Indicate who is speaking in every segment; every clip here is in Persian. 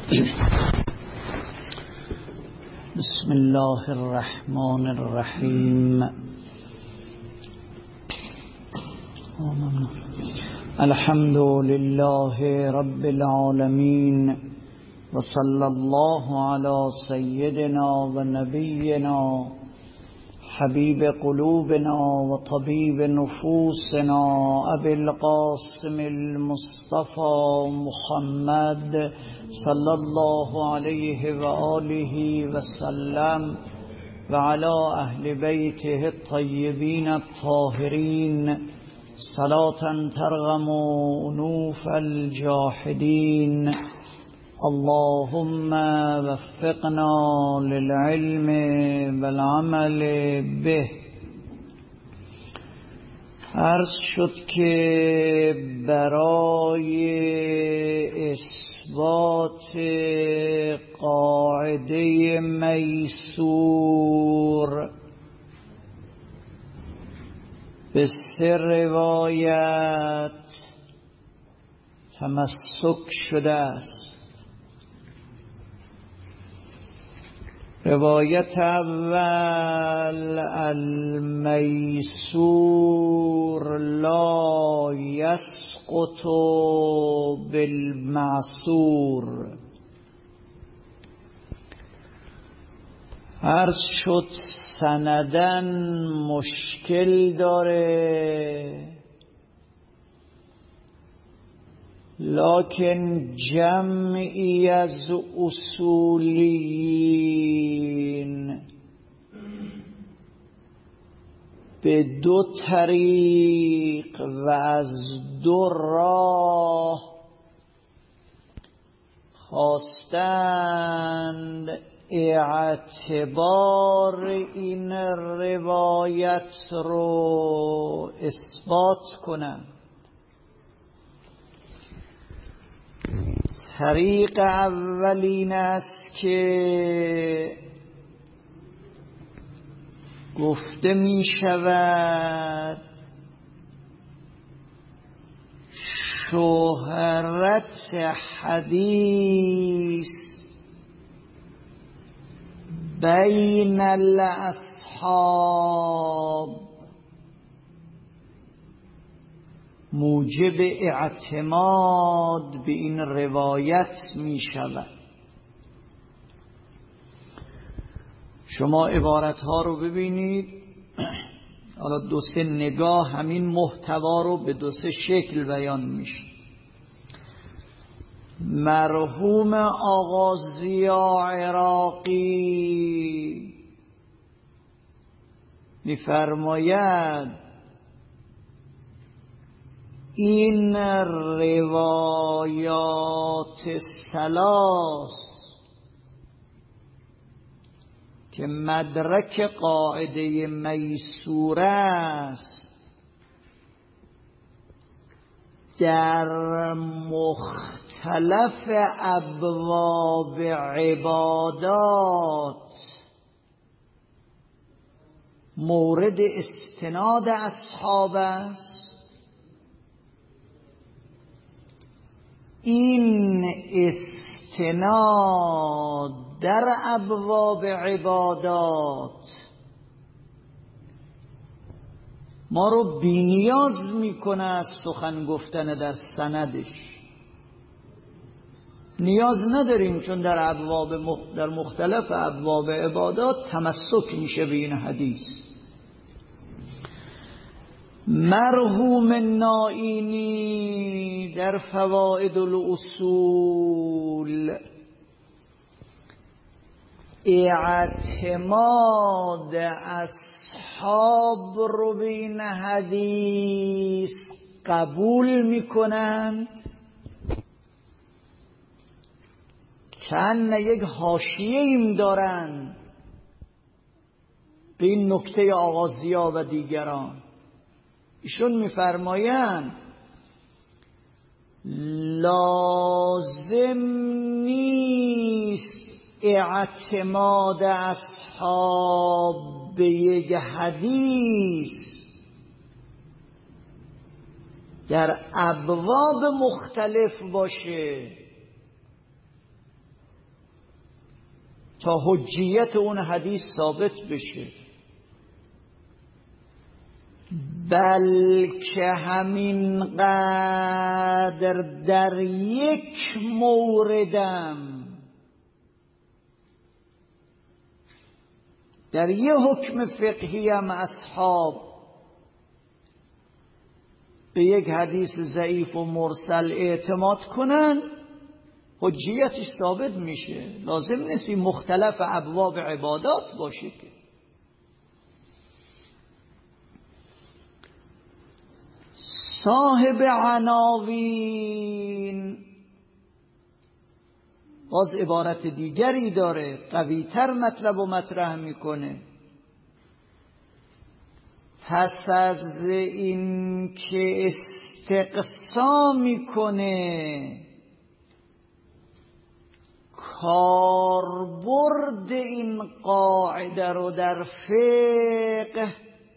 Speaker 1: بسم الله الرحمن الرحیم. الحمد لله رب العالمین و صلی الله علی سیدنا و نبینا حبیب قلوبنا و طبیب نفوسنا ابی القاسم المصطفى محمد صلی الله علیه و آله و سلم و علی اهل بیته الطیبین الطاهرین صلاة ترغم انوف الجاحدین. اللهم وفقنا للعلم والعمل به. عرض شد که برای اثبات قاعده میسور به سه روایت تمسک شده است. روایت اول: المیسور لا یسقط بالمعسور. عرض شد سندن مشکل داره، لکن جمعی از اصولیین به دو طریق و از دو راه خواستند اعتبار این روایت رو اثبات کنند. طریق اولین است که گفته می شود شهرت حدیث بین الاصحاب موجب اعتماد به این روایت می شود. شما عبارت ها رو ببینید، حالا دو سه نگاه همین محتوا رو به دو سه شکل بیان میشه. مرحوم آقا ضیا عراقی می‌فرماید این روایات ثلاث که مدرک قاعده میسور است در مختلف ابواب عبادات مورد استناد اصحاب است. این استناد در ابواب عبادات ما رو بی‌نیاز میکنه از سخن گفتن در سندش. نیاز نداریم، چون در مختلف ابواب عبادات تمسک میشه به این حدیث. مرحوم نائینی در فوائد الاصول اعتماد اصحاب رو به این حدیث قبول میکنند، چند یک حاشیه ایم دارند به این نکته آقا ضیا و دیگران. ایشون میفرمایند لازم نیست اعتماد اصحاب به یک حدیث در ابواب مختلف باشه. تا حجیت اون حدیث ثابت بشه، بلکه همین قدر در یک موردم، در یه حکم فقهی هم اصحاب به یک حدیث ضعیف و مرسل اعتماد کنن، حجیتش ثابت میشه. لازم نیست مختلف ابواب عبادات باشه که. صاحب عناوین باز عبارت دیگری داره، قویتر مطلب و مطرح میکنه. پس از این که استقصا میکنه کاربرد این قاعده رو در فقه،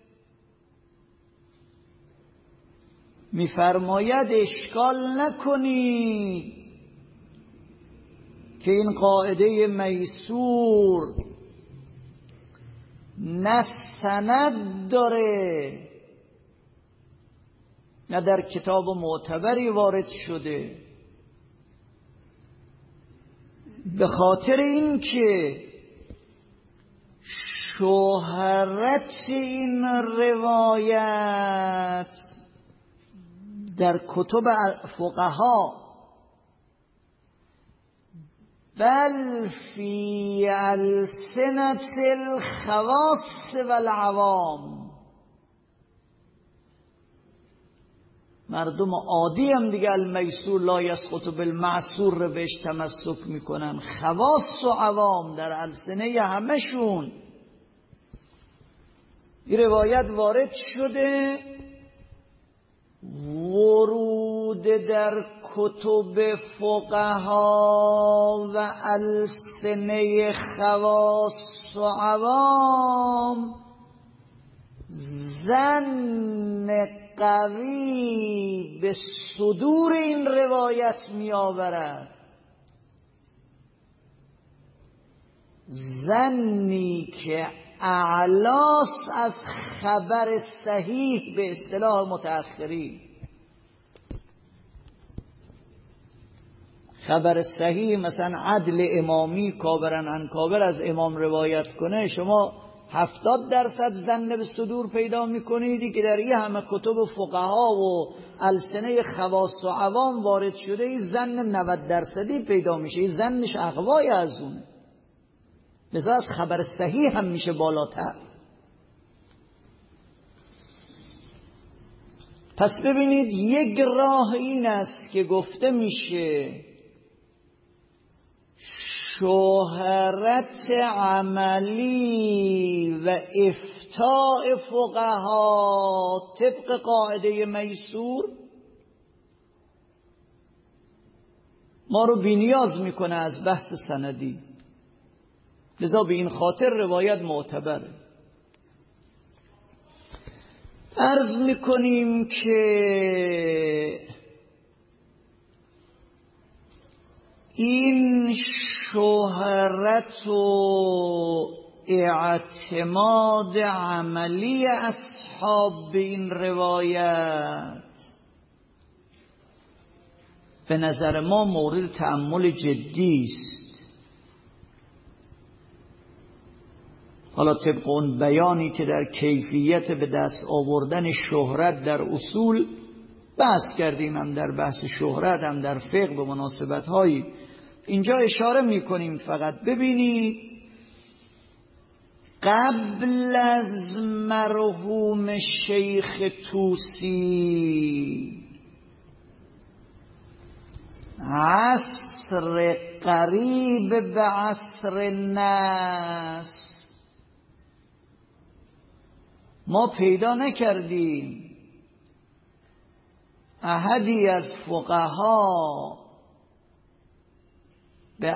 Speaker 1: میفرماید اشکال نکنید که این قاعده میسور نه سند داره نه در کتاب معتبری وارد شده، به خاطر این که شهرت این روایت در کتب فقها بل فی السنة الخواص والعوام، مردم عادی هم دیگه المیسور لا یسقط بالمعسور رو بهش تمسک میکنن، خواص و عوام در السنه همشون این روایت وارد شده. ورود در کتب فقها و السنه خواص و عوام ظن قوی به صدور این روایت می آورد، ظنی که اعلاس از خبر صحیح به اصطلاح متأخری. خبر صحیح مثلا عدل امامی کابرن عن کابر از امام روایت کنه، شما 70% ظن به صدور پیدا میکنید که در این همه کتب فقها و السنه خواص و عوام وارد شده، این ظن 90% پیدا میشه، این ظنش اقوای از اونه، لذا از خبر صحیح هم میشه بالاتر. پس ببینید یک راه این است که گفته میشه شهرت عملی و افتاء فقها طبق قاعده میسور ما رو بی‌نیاز میکنه از بحث سندی، لذا به این خاطر روایت معتبره. عرض میکنیم که این شهرت و اعتماد عملی اصحاب به این روایت به نظر ما مورد تأمل جدی است. حالا طبق اون بیانی که در کیفیت به دست آوردن شهرت در اصول بحث کردیم، هم در بحث شهرت هم در فقه به مناسبت هایی اینجا اشاره میکنیم. فقط ببینید قبل از مرحوم شیخ طوسی عصر قریب به عصر نس ما پیدا نکردیم احدی از فقها به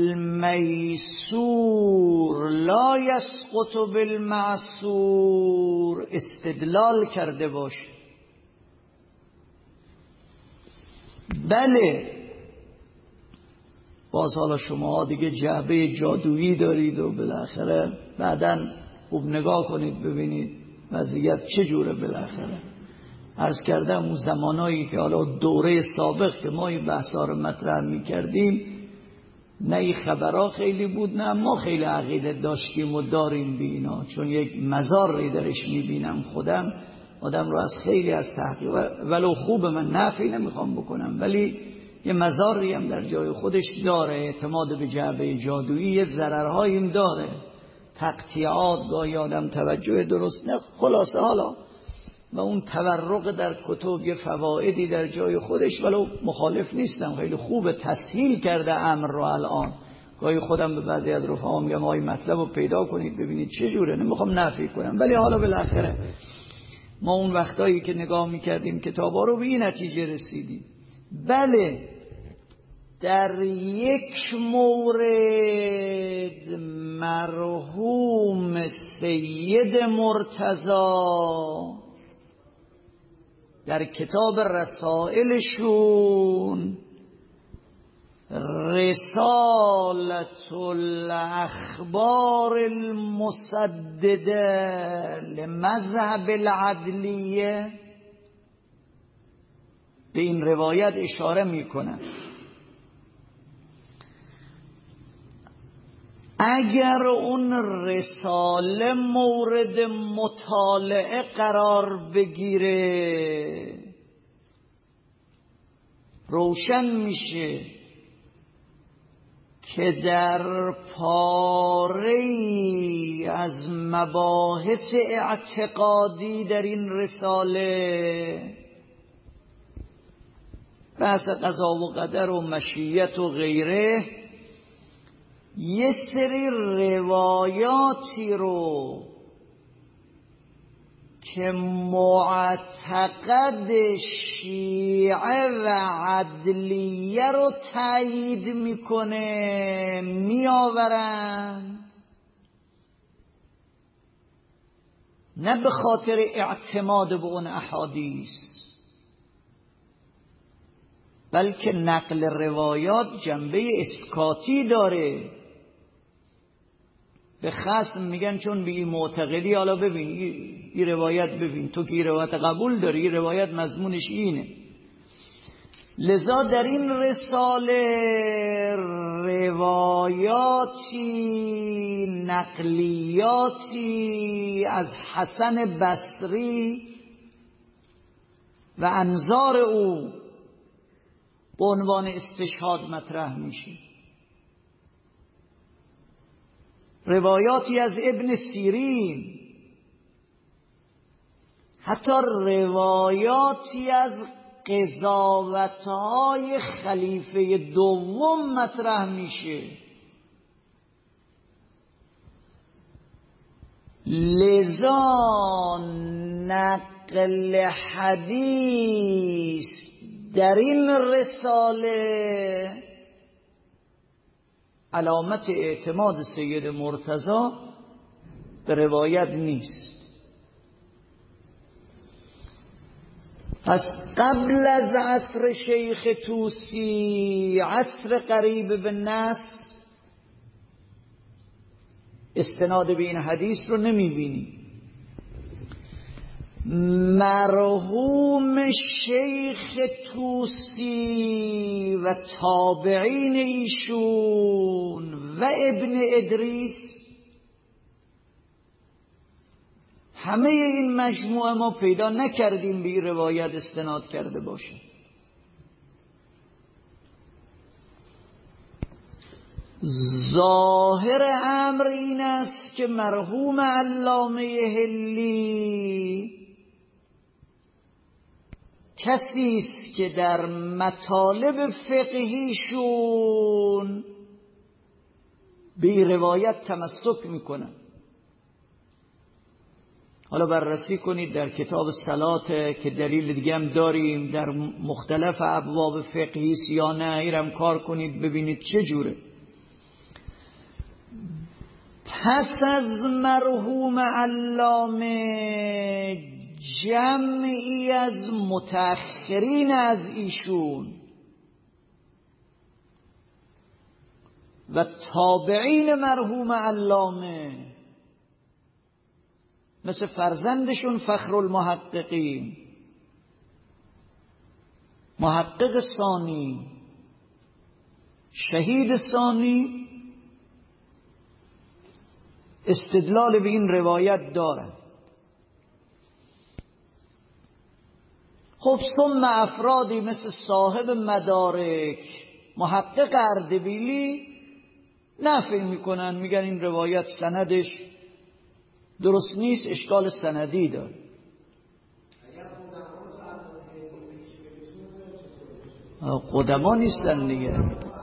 Speaker 1: المیسور لا یسقط بالمعسور استدلال کرده باشه. باز حالا شما دیگه جعبه جادویی دارید و بالاخره بعداً خوب نگاه کنید ببینید وضعیت چجوره. بالاخره عرض کردم اون زمانایی که حالا دوره سابق که ما این بحثا رو مطرح می‌کردیم نه این خبرها خیلی بود نه ما خیلی عقیده داشتیم و داریم به اینا، چون یک مزاری درش می‌بینم خودم آدم رو از خیلی از تحقیق ولو خوب من نفی نمیخوام بکنم ولی یه مزاری هم در جای خودش داره. اعتماد به جعبه جادویی یه ضررهایی هم داره، تقطیعات گاهی آدم توجه درست نه. خلاصه حالا و اون تورق در کتب یه فوایدی در جای خودش ولو مخالف نیستم، خیلی خوبه، تسهیل کرده امر رو. الان گاهی خودم به بعضی از رفقا میگم آقای مطلب رو پیدا کنید ببینید چه جوره، نمیخوام نفی کنم ولی حالا بالاخره ما اون وقتایی که نگاه میکردیم کتابا رو به این نتیجه رسیدیم. بله در یک مورد مرحوم سید مرتضی در کتاب رسائلشون رسالة الاخبار المسدده لمذهب العدلیه به این روایت اشاره میکنن. اگر اون رساله مورد مطالعه قرار بگیره روشن میشه که در پاره‌ای از مباحث اعتقادی در این رساله بحث قضا و قدر و مشیت و غیره یه سری روایاتی رو که معتقد شیعه و عدلیه رو تایید میکنه میآورند، نه به خاطر اعتماد به اون احادیث بلکه نقل روایات جنبه اسکاتی داره. به خصم میگن چون به این معتقدی حالا ببین این روایت ببین تو که این روایت قبول داری این روایت مضمونش اینه. لذا در این رساله روایاتی نقلیاتی از حسن بصری و انظار او به عنوان استشهاد مطرح میشه، روایاتی از ابن سیرین، حتی روایاتی از قضاوت‌های خلیفه دوم مطرح میشه. لذا نقل حدیث در این رساله علامت اعتماد سید مرتضی به روایت نیست. پس قبل از عصر شیخ طوسی، عصر قریب به نصر، استناد به این حدیث رو نمیبینی. مرحوم شیخ طوسی و تابعین ایشون و ابن ادریس همه این مجموعه ما پیدا نکردیم به این روایت استناد کرده باشه. ظاهر امر این است که مرحوم علامه حلی کسی است که در مطالب فقهیشون به روایت تمسک میکنن. حالا بررسی کنید در کتاب صلات که دلیل دیگه هم داریم، در مختلف ابواب فقهی یا نه، ایرم کار کنید ببینید چه جوره. پس از مرحوم علامه جمعی از متأخرین از ایشون و تابعین مرحوم علامه مثل فرزندشون فخر المحققین، محقق ثانی، شهید ثانی، استدلال به این روایت دارن. خب ثم افرادی مثل صاحب مدارک محقق اردبیلی نفی میکنن، میگن این روایت سندش درست نیست، اشکال سندی داره. قدما نیستن دیگه.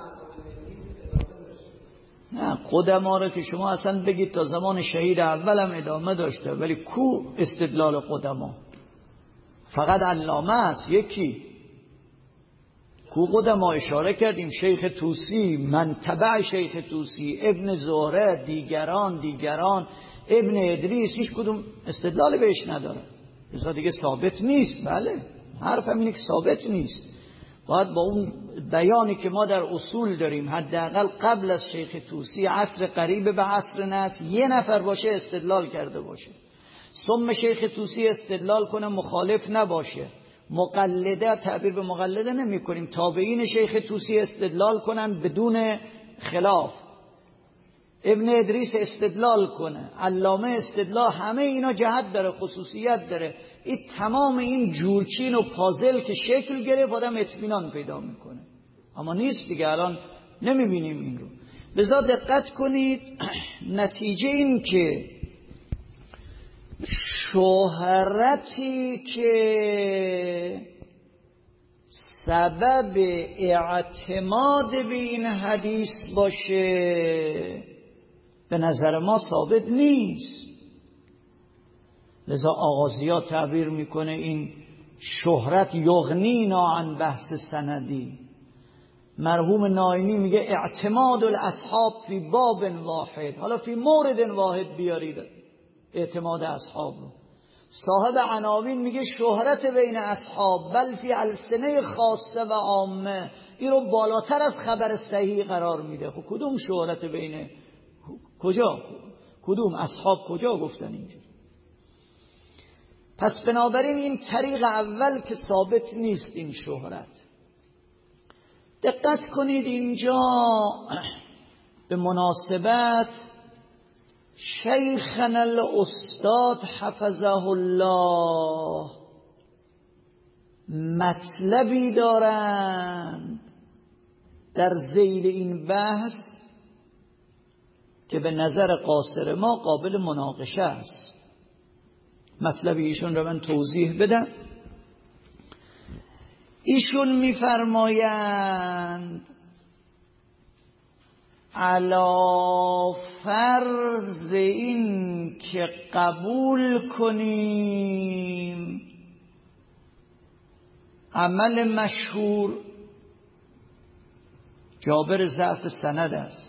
Speaker 1: نه قدما رو که شما اصلا بگید تا زمان شهید اولم ادامه داشته، ولی کو استدلال قدما؟ فقط علامه است یکی. کو قدما اشاره کردیم؟ شیخ طوسی، من تبع شیخ طوسی، ابن زهره، دیگران، ابن ادریس، هیچ کدوم استدلال بهش نداره. مثلا دیگه ثابت نیست. بله حرفم اینه که ثابت نیست. باید با اون بیانی که ما در اصول داریم حداقل قبل از شیخ طوسی عصر قریب به عصر نصر یه نفر باشه استدلال کرده باشه. ثم شیخ طوسی استدلال کنه مخالف نباشه. مقلده، تعبیر به مقلده نمی کنیم، تابعین شیخ طوسی استدلال کنن بدون خلاف، ابن ادریس استدلال کنه، علامه استدلال، همه اینا جهت داره، خصوصیت داره. این تمام این جورچین و پازل که شکل گرفت آدم اطمینان پیدا میکنه، اما نیست دیگه. الان نمیبینیم این رو. لذا دقت کنید، نتیجه این که شهرتی که سبب اعتماد به این حدیث باشه به نظر ما ثابت نیست. لذا آغازی‌ها تعبیر میکنه این شهرت یغنینا عن بحث سندی. مرحوم نایمی میگه اعتماد الاصحاب فی باب واحد، حالا فی مورد واحد بیارید اعتماد اصحاب رو. صاحب عناوین میگه شهرت بین اصحاب بل فی السنه خاصه و عامه، این رو بالاتر از خبر صحیح قرار میده. خب کدوم شهرت بین کجا؟ کدوم اصحاب کجا گفتن اینجوری؟ پس بنابراین این طریق اول که ثابت نیست این شهرت. دقت کنید اینجا به مناسبت شیخنا الاستاد حفظه الله مطلبی دارند در ذیل این بحث که به نظر قاصر ما قابل مناقشه است. مطلبی ایشون رو من توضیح بدم. ایشون میفرمایند علا فرض این که قبول کنیم عمل مشهور جابر ضعف سند است،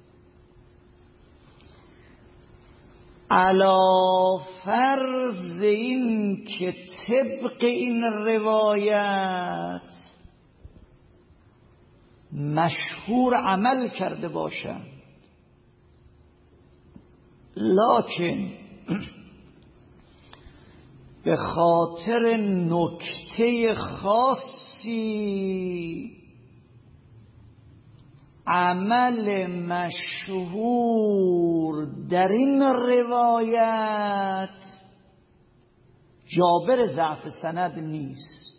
Speaker 1: علا فرض این که طبق این روایت مشهور عمل کرده باشند، لکن به خاطر نکته خاصی عمل مشهور در این روایت جابر ضعف سند نیست.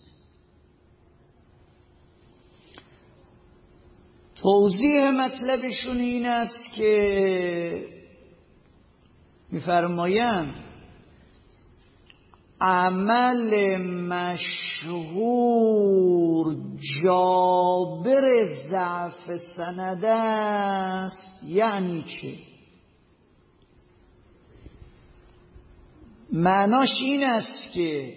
Speaker 1: توضیح مطلبشون این است که می‌فرمایند عمل مشهور جابر ضعف سند است. یعنی چه؟ معناش این است که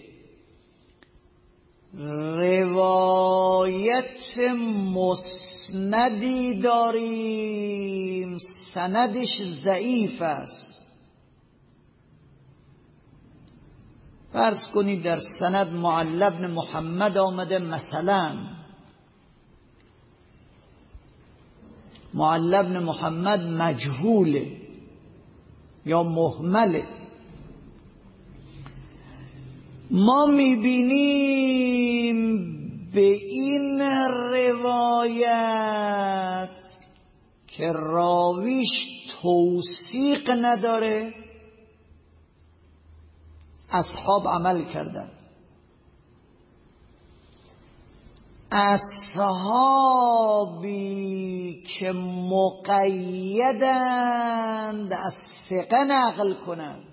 Speaker 1: روایت مسندی داریم سندش ضعیف است. فرض کنید در سند معل بن محمد آمده مثلا معل بن محمد مجهوله یا مهمله. ما میبینیم به این روایت که راویش توثیق نداره، اصحاب عمل کردن. اصحابی که مقیدند از ثقه نقل کنند،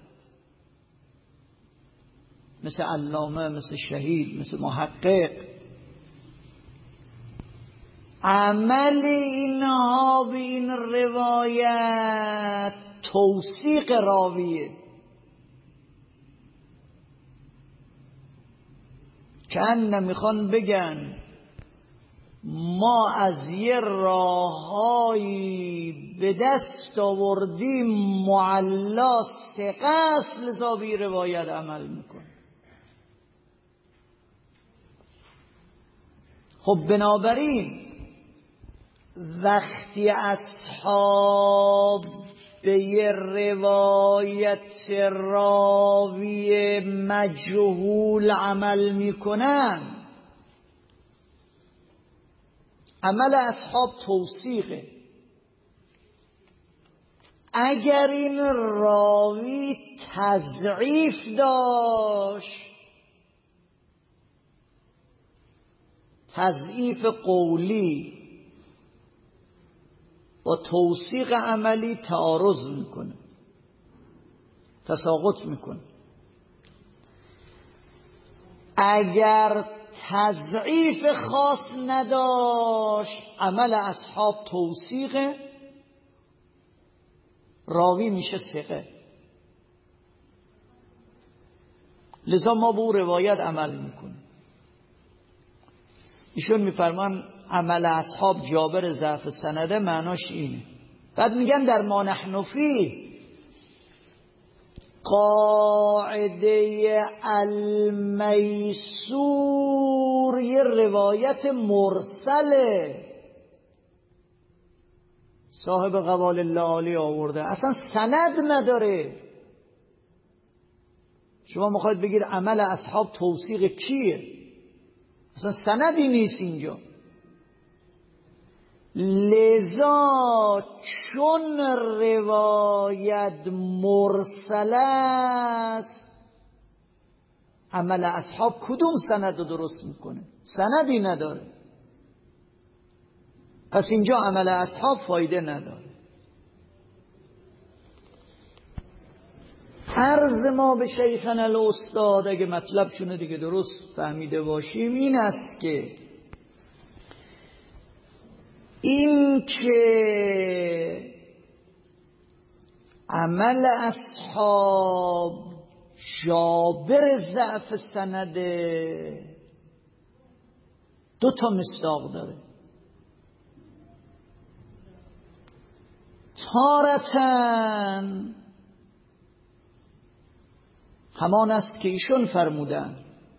Speaker 1: مثل علامه، مثل شهید، مثل محقق، عمل اینها به این روایت توثیق راویه. که میخوان بگن ما از یه راههایی به دست آوردیم معلا ثقه است، لذا به روایت عمل میکن. خب بنابراین وقتی اصحاب به یه روایت راوی مجهول عمل میکنن، عمل اصحاب توثیقه. اگر این راوی تضعیف داشت، تضعیف قولی با توثیق عملی تعارض میکنه، تساقط میکنه. اگر تضعیف خاص نداشت، عمل اصحاب توثیقه، راوی میشه ثقه. لذا ما به روایت عمل میکنیم. ایشون میفرمان عمل اصحاب جابر ضعف سنده، معناش اینه. بعد میگن در ما نحن فیه قاعده المیسور یه روایت مرسله، صاحب قوال اللالی آورده، اصلا سند نداره. شما میخواید بگید عمل اصحاب توثیق کیه؟ اصلا سندی نیست اینجا. لذا چون روایت مرسل است، عمل اصحاب کدوم سند رو درست میکنه؟ سندی نداره. پس اینجا عمل اصحاب فایده نداره. عرض ما به شیخنا الاستاد، اگه مطلبشونه دیگه درست فهمیده باشیم، این است که این که عمل اصحاب جابر ضعف سنده دو تا مصداق داره. تارتن همان است که ایشون فرمودن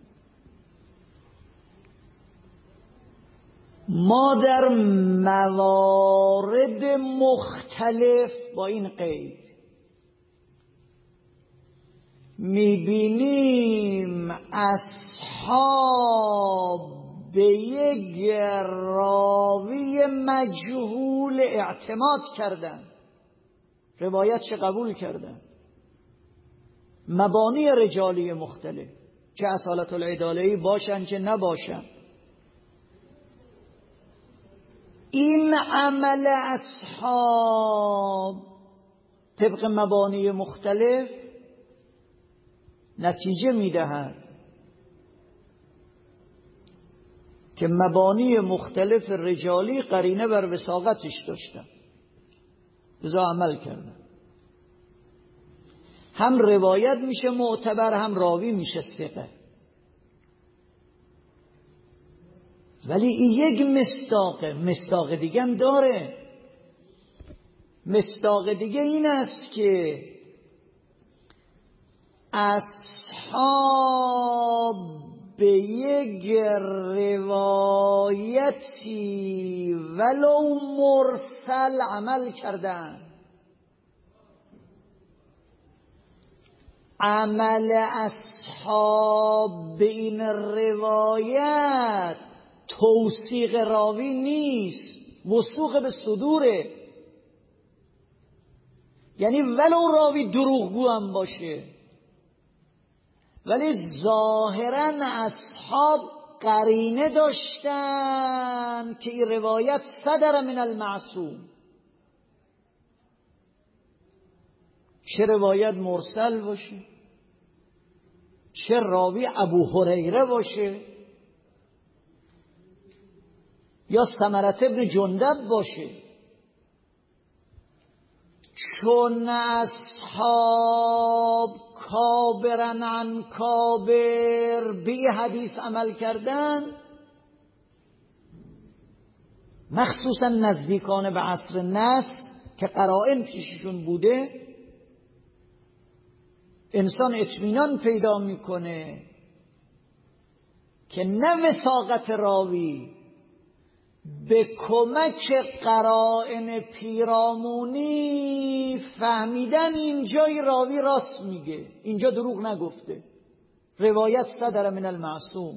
Speaker 1: ما در موارد مختلف با این قید میبینیم اصحاب به یک راوی مجهول اعتماد کردن، روایت چه قبول کردن، مبانی رجالی مختلف، چه اصالت العداله‌ای باشن چه نباشن. این عمل اصحاب طبق مبانی مختلف نتیجه میدهد که مبانی مختلف رجالی قرینه بر وثاقتش داشتن، لذا عمل کردن. هم روایت میشه معتبر، هم راوی میشه ثقه. ولی این یک مصداق دیگه هم داره. مصداق دیگه این است که اصحاب به یک روایتی ولو مرسل عمل کردن. عمل اصحاب به این روایت توثیق راوی نیست، وثوق به صدوره. یعنی ولو راوی دروغگو هم باشه، ولی ظاهرا اصحاب قرینه داشتن که این روایت صدر من المعصوم. چه روایت مرسل باشه، چه راوی ابو هریره باشه یا ثمرة ابن جندب باشه، چون اصحاب کابرن عن کابر به حدیث عمل کردن، مخصوصا نزدیکان به عصر نصر که قرائن پیششون بوده، انسان اطمینان پیدا میکنه که نه وثاقت راوی به کمک قرائن پیرامونی فهمیدن اینجای راوی راست میگه، اینجا دروغ نگفته، روایت صدر من المعصوم.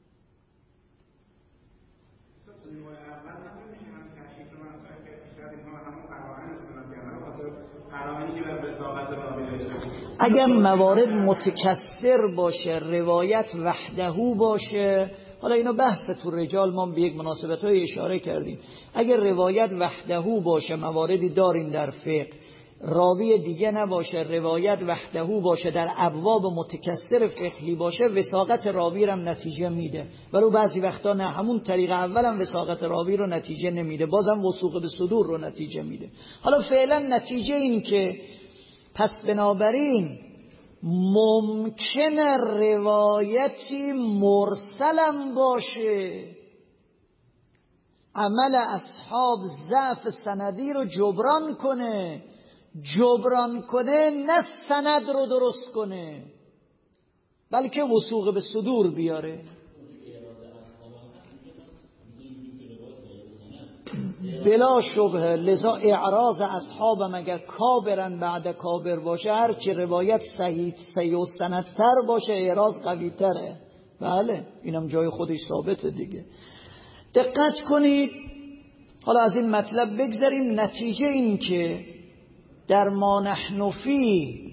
Speaker 1: اگر موارد متکثر باشه، روایت وحدهو باشه، حالا اینو بحث تو رجال ما به یک مناسبت‌های اشاره کردیم، اگر روایت وحدهو باشه، مواردی داریم در فقه، راوی دیگه نباشه، روایت وحدهو باشه، در ابواب متکثر فقهی باشه، وثاقت راوی رو هم نتیجه میده. ولو بعضی وقتا نه، همون طریق اول هم وثاقت راوی رو نتیجه نمیده، بازم وثوق به صدور رو نتیجه میده. حالا فعلا نتیجه این که پس بنابراین ممکنه روایتی مرسلم باشه، عمل اصحاب ضعف سندی رو جبران کنه، نه سند رو درست کنه بلکه وثوق به صدور بیاره. بلا شبهه، لذا اعراض اصحاب مگر کابرن بعد کابر باشه، هر چی روایت صحیح و سندتر باشه اعراض قوی تره. بله اینم جای خودش ثابته دیگه. دقت کنید. حالا از این مطلب بگذاریم. نتیجه این که در ما نحن فی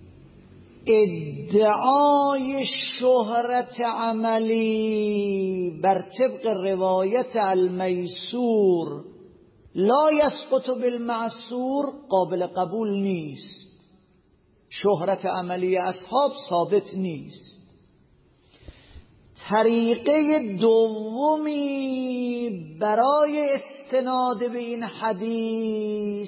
Speaker 1: ادعای شهرت عملی بر طبق روایت المیسور لا یسقط بالمعصور قابل قبول نیست. شهرت عملی اصحاب ثابت نیست. طریقه دومی برای استناد به این حدیث،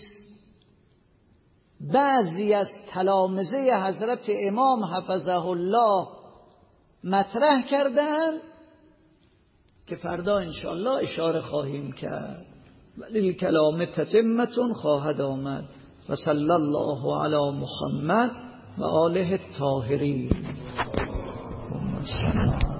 Speaker 1: بعضی از تلامذه حضرت امام حفظه الله مطرح کردند که فردا انشاءالله اشاره خواهیم کرد. ولی کلام تتمتون خواهد آمد. و صلی الله علی محمد و آله الطاهرین.